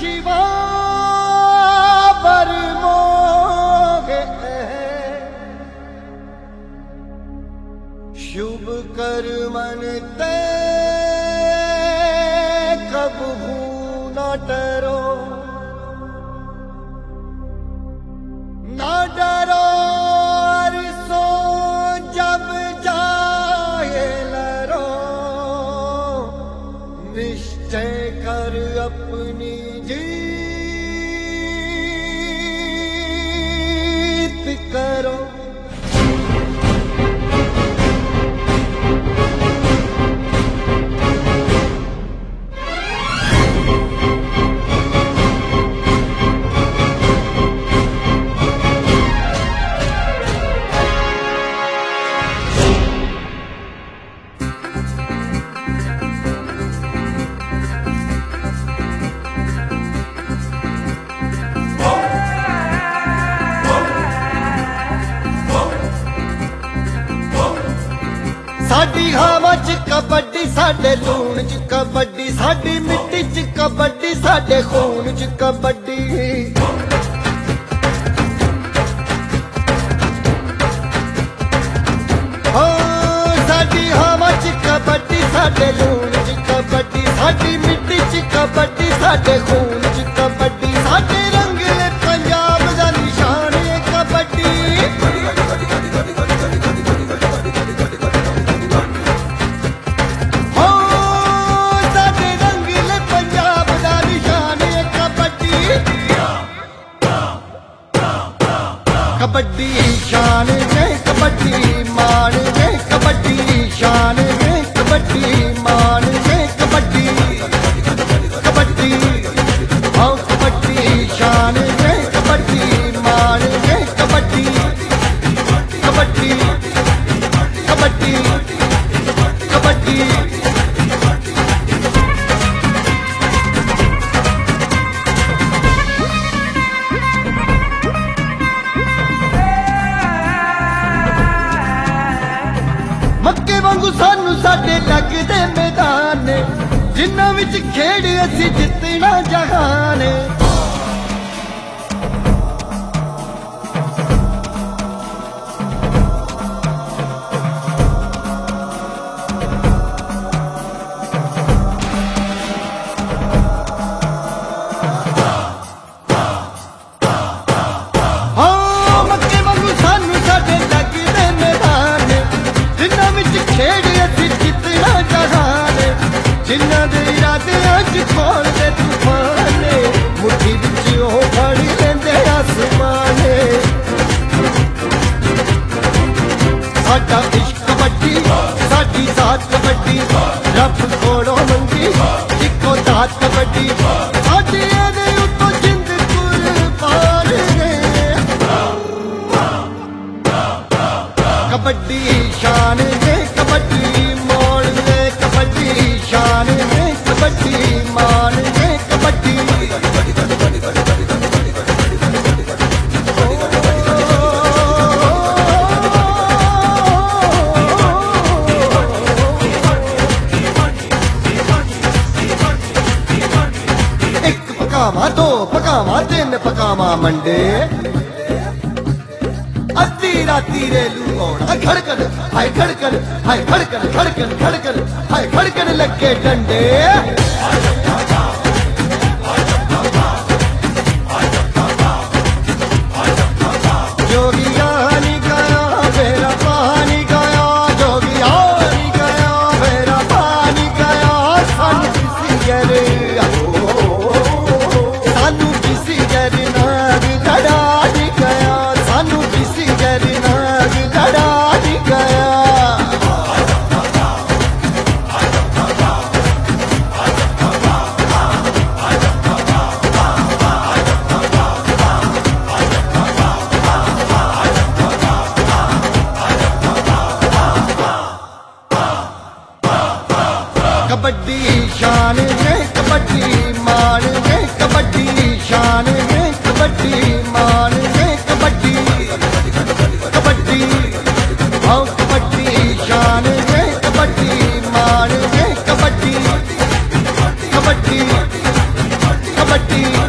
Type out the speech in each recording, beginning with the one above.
शिवा पर मोगे शुभ कर्मन ते कबहू न डरो न डरो सो जब जाए लरो निश्चय कर अपनी जीत करो। साडी हवा च कबड्डी साडे लूण च कबड्डी साडी मिट्टी च कबड्डी साडे खून च कबड्डी। हो साडी हवा च कबड्डी साडे लूण च कबड्डी साडी मिट्टी च कबड्डी साडे खून च कबड्डी साडे रंगले पंजाब दा निशान है कबड्डी। कबड्डी शान है कबड्डी मान है कबड्डी शान है कबड्डी मान है कबड्डी कबड्डी हाँ कबड्डी शान है कबड्डी मान है कबड्डी कबड्डी कबड्डी कबड्डी। मक्के वांगू सानू साडे लगदे मैदान जिन्हां विच खेड असी जितना जहान। जिन्हां दे इरादे अज खोल दे तूफान मुट्ठी विच ओह फड़ लेंदे आसमान। साडा इश्क कबड्डी साडी जात कबड्डी रब कोलों मंगी इक्को दात कबड्डी साडी दे उत्तों जिंद कुर्बान ने। कबड्डी शान है कबड्डी मोड़ ले कबड्डी शान है कबड्डी मान है कबड्डी। एक पकावा दो पकावा तीन पकावा मंडे अद्धी राती रेलू औड़ा खड़कन हाय खड़कन हाय खड़कन खड़कन खड़कन हाय खड़कन लगे डंडे। जोगिया नहीं गया मेरा पानी गया जोगिया नहीं गया मेरा पानी गया सानू किसी गर नाग धड़ा नहीं गया सानू किसी गर नाग धड़ा नहीं गया। कबड्डी शान है कबड्डी मान है कबड्डी शान है कबड्डी मान है कबड्डी कबड्डी हाँ कबड्डी शान है कबड्डी मान है कबड्डी कबड्डी कबड्डी।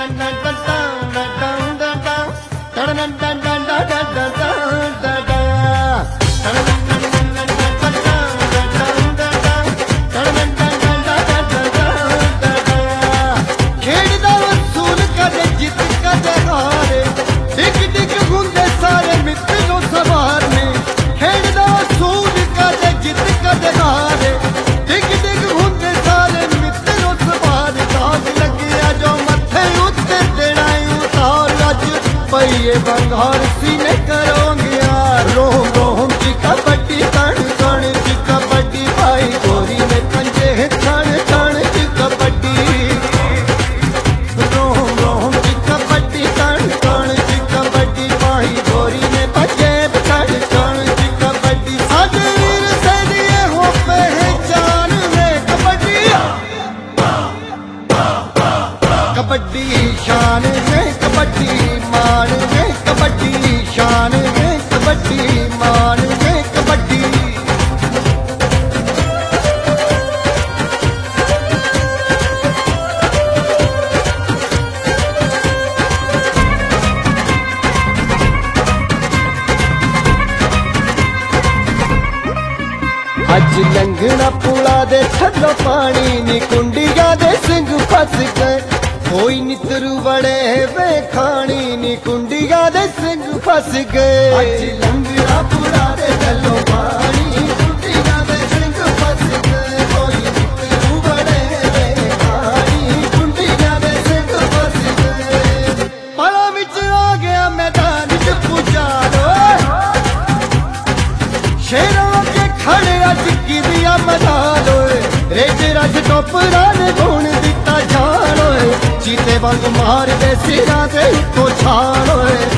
खेड़दा वसूल कदे जित कदे हारे डिग डिग हुंदे सारे मित्रों सवार ने खेड़दा वसूल कदे जित कदे हारे डिग डिग हुंदे सारे मित्रों सवार दाग लगिया जो मथे उत्ते देना उतार अज पईए बंगार सीने करोगे यार रोम रोम ची कबड्डी तण तण ची कबड्डी भाई गोरी में पंजे तण तण ची कबड्डी रोम रोम ची कबड्डी तण तण ची कबड्डी भाई गोरी में पंजे तण तण ची कबड्डी साडे वीर सैनिए हो पहचान में कबड्डी कबड्डी शान में कबड्डी मान में कबड्डी शान में कबड्डी मान में कबड्डी अज लंघना पुला दे थल्लो पानी नी कुंडिया दे सिंह फस गए कोई नितरू बड़े वे खानी नी कुंडिया दे सिंह फस गए अज लंघना पुला दे थल्लो पानी कुंडिया दे सिंह फस गए कोई नितरू बड़े वे खानी कुंडिया दे सिंह फस गए पला विच आ गया मैदान च पुजारो शेरों के खड़े अज किदिया मदालो रेज रज टोपरा ने गुण दिता जानो चीते वांग मार दे सिरा दे को छानो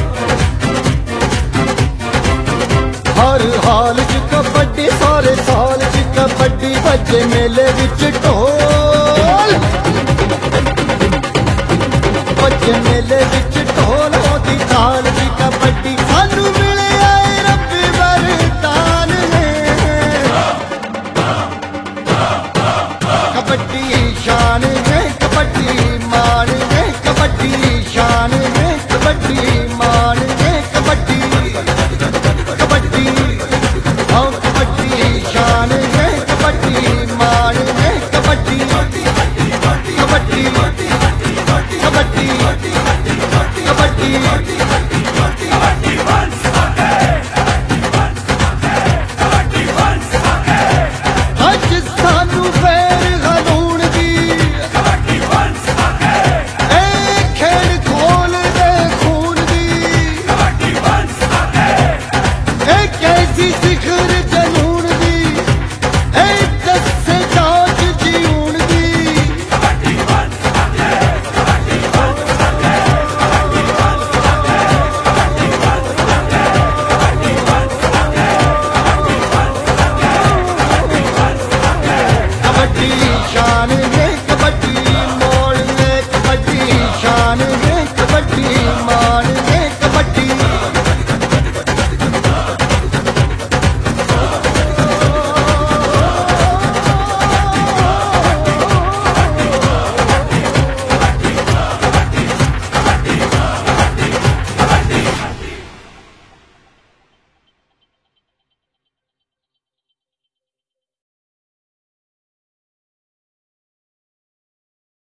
हर हाल च कबड्डी सारे साल च कबड्डी बच्चे मेले विच ढोल बच्चे मेले